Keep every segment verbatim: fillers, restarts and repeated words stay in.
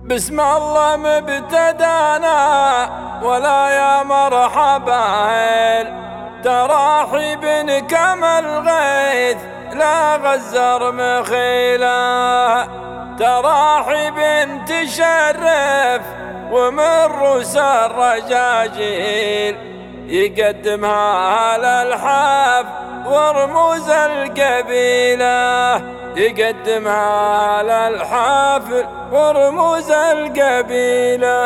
بسم الله مبتدانا ولا يا مرحبا تراحيب كما الغيث لا غزر مخيله تراحيب تشرف ومن رؤوس الرجاجيل يقدمها للحاف ورموز القبيله يقدمها للحافل ورموز القبيله.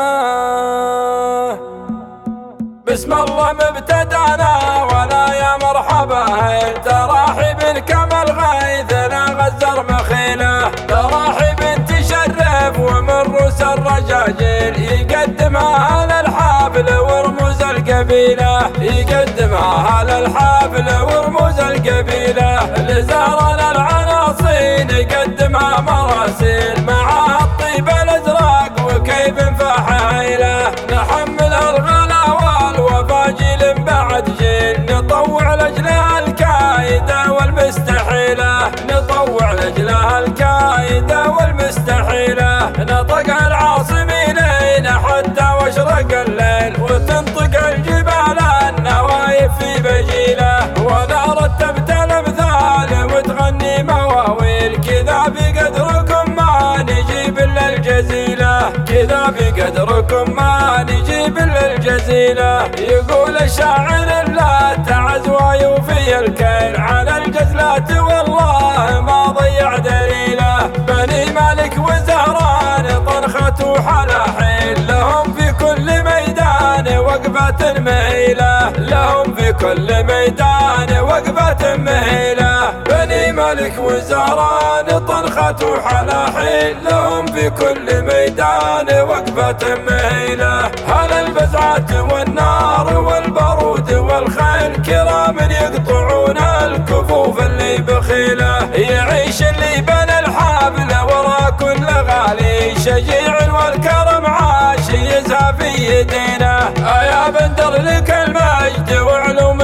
بسم الله مبتدانا ولا يا مرحبا تراحيب كما الغيث لا غزر مخيله تراحيب تشرف ومن رؤوس الرجاجيل يقدمها للحافل ورموز القبيله يقدمها للحافل ورموز القبيله. لزارنا العناصين يقدمها مراسيل معها الطيب الازرق وكيف فحيله نحمل الغلا والوفاجيل بعد جيل نطوع لاجلها الكايده والمستحيله نطوع لاجلها الكايده والمستحيله. نطق العاصمين حتى واشرق الليل وتنطق الجبال النوايف في بجيله ولا رتبت الامثال وتغني مواويل كذا بقدركم ما نجيب الا الجزيله كذا بقدركم ما نجيب الا الجزيله. يقول الشاعر لا تعز ويوفي الكيل على الجزلات والله ما ضيع دليله بني مالك وزهران طرخة وحلاحيل لهم في كل ميدان وقفة مهيله لهم في كل ميدان وقفة مهيله بني مالك وزهران طرخة وحلاحيل لهم في كل ميدان وقفة مهيله. هل البزعات والنار والبارود والخيل كرام يقطعون الكفوف اللي بخيله يعيش اللي بنى الحافل ورا كل غالي شجيع والكرم عاش يزهى في يدينا يا بندر لك المجد وعلوم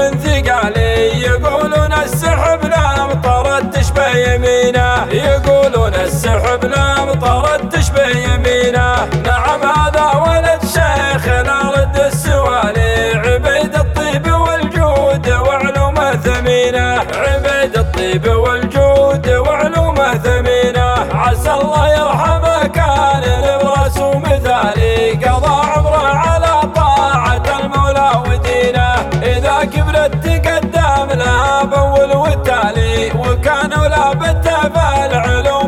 ثقالي يقولون السحب الامطار تشبه يمينه يقولون السحب الامطار تشبه يمينه. نعم هذا ولد شيخ لا رد السوالي عبيد الطيب والجود وعلومه ثمينه عبيد الطيب والجود وعلومه ثمينه. عسى الله يرحمه كان الابراس مثالي قضى عمره على طاعة المولى ودينه اذا كبرت تقدم لها باول والتالي وكانوا لا بالتفا العلوم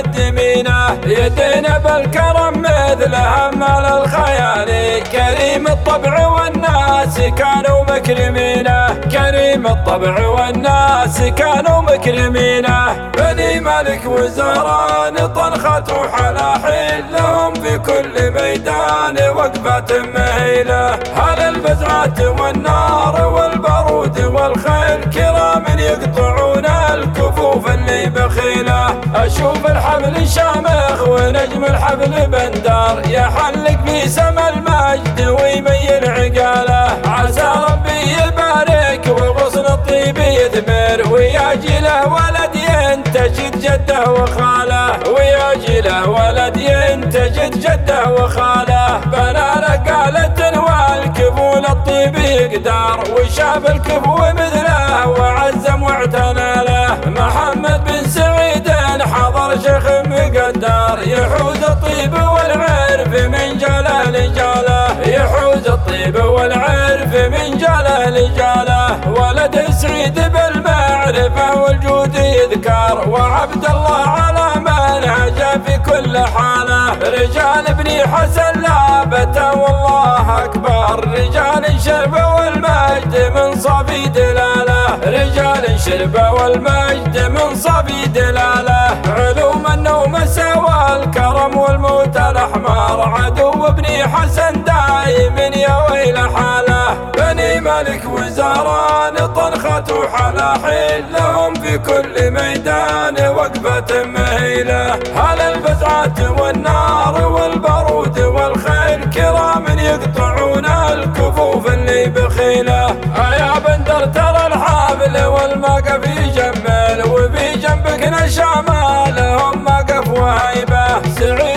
مقدمينه يدينا بالكرم مثل همال الخيالي كريم الطبع والناس كانوا مكرمينه كريم الطبع والناس كانوا مكرمينه. بني مالك وزهران طنخة وحلاحيل لهم في كل ميدان وقفة مهيله. هل البزعات والنار والبارود والخيل كرام يقطعون الكفوف اللي بخيله اشوف الحبل شامخ ونجم الحبل بندار يحلق في سما المجد ويميل عقاله عسى ربي يبارك وغصن الطيب يثمر وياجي له ولد ينتجد جده وخاله وياجي له ولد ينتجد جده وخاله. بنى رقالة والكفول الطيب يقدار وشاف الكفو مثله وعزم واعتنى له محمد بن سعيد حضر شيخ مقدار يحوز الطيب والعرف من جاله لجاله يحوز الطيب والعرف من جاله لجاله. ولد سعيد بالمعرفة والجود يذكر وعبد الله على منهجه في كل حاله رجال بني حسن لابته والله اكبر رجال شربه والمجد من صافي دلاله رجال شربه والمجد من صافي دلاله. علوم النوم سوى الكرم والموت الاحمر عدو بني حسن دايم يا ويل حاله بني مالك وزهران طنخة وحلاحيل لهم في كل ميدان وقفة مهيله. هل البزعات والنار والبارود والخيل كرام يقطعون الكفوف اللي بخيله يا بندر ترى الحافل والمقف يجمل وفي جنبك نشامه لهم مقف وهيبه سعيد القلب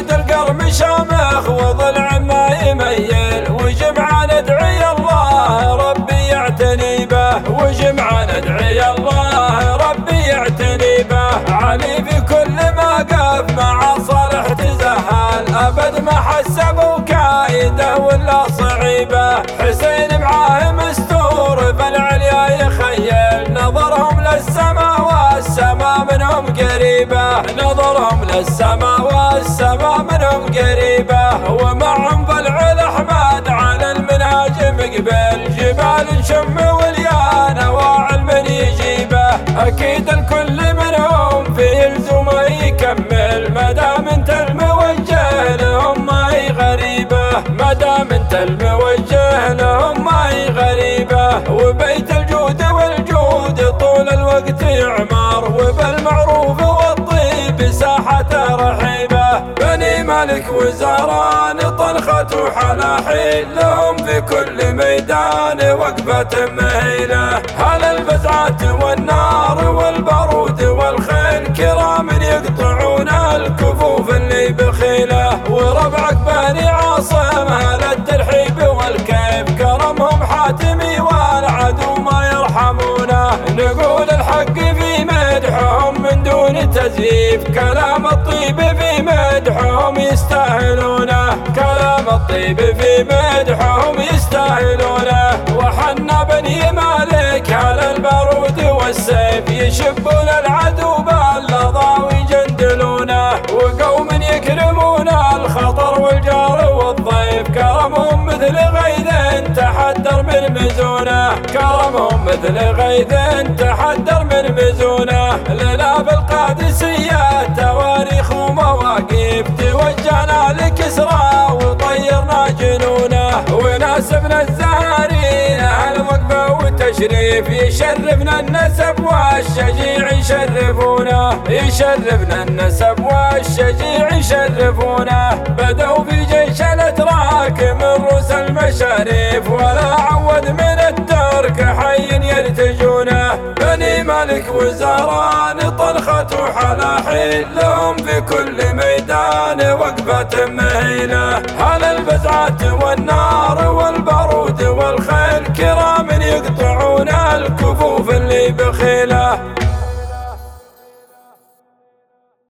والصقر مشامخ وضلع ما يميل، وجمعة ندعي الله ربي يعتني به، وجمعة ندعي الله ربي يعتني به. علي في كل ما قف مع صالح تزهل، أبد ما حسبوا كايده ولا صعيبه. حسين معاه مستور فالعليا يخيل، نظرهم للسما والسما منهم قريبه، نظرهم للسما والسما منهم قريبه. ومعهم ضلع الأحمد على المنهاج مقبل، جبال شم وليانه وعلم يجيبه. أكيد الكل منهم في الزوم يكمل، مدام انت الموجه لهم ما هي غريبه، مدام انت الموجه لهم ما هي غريبه. وبيت الجود والجود طول الوقت يعمر، وبالمعروف والطيب ساحته رحيبه. بني مالك وزهران طلخة وحلاحيل، لهم في كل ميدان وقفة مهيلة. هل البزعات والنار والبارود والخيل، كرام يقطعون الكفوف اللي بخيله. وربعك بني عاصم هل الترحيب والكيف، كرمهم حاتمي والعدو ما يرحمونه. نقول الحق في مدحهم من دون تزييف، كلام الطيب في مدحهم يستاهلونه، كلام الطيب في مدحهم يستاهلونه. وحنا بني مالك على البارود والسيف، يشبون العدو باللظى ويجندلونه. وقوم يكرمون الخطر والجار والضيف، كرمهم مثل غيث تحدر من مزونه، كرمهم مثل غيث تحدر من مزونه. لنا بالقادسية تواريخ ومواقف، توجهنا لكسرى وطيرنا جنونه. وناسبنا الزهرين اهل وقفه وتشريف، يشرفنا النسب والشجيع يشرفونه، يشرفنا النسب والشجيع يشرفونه. بدوا في جيش الاتراك من رؤوس المشاريف، ولا عود من الترك حي يرتجونه. بني مالك وزهران طلخة وحلاحيل، لهم في كل ميدان وقفة مهيلة. هل البزعات والنار والبارود والخيل، كرام يقطعون الكفوف اللي بخيله.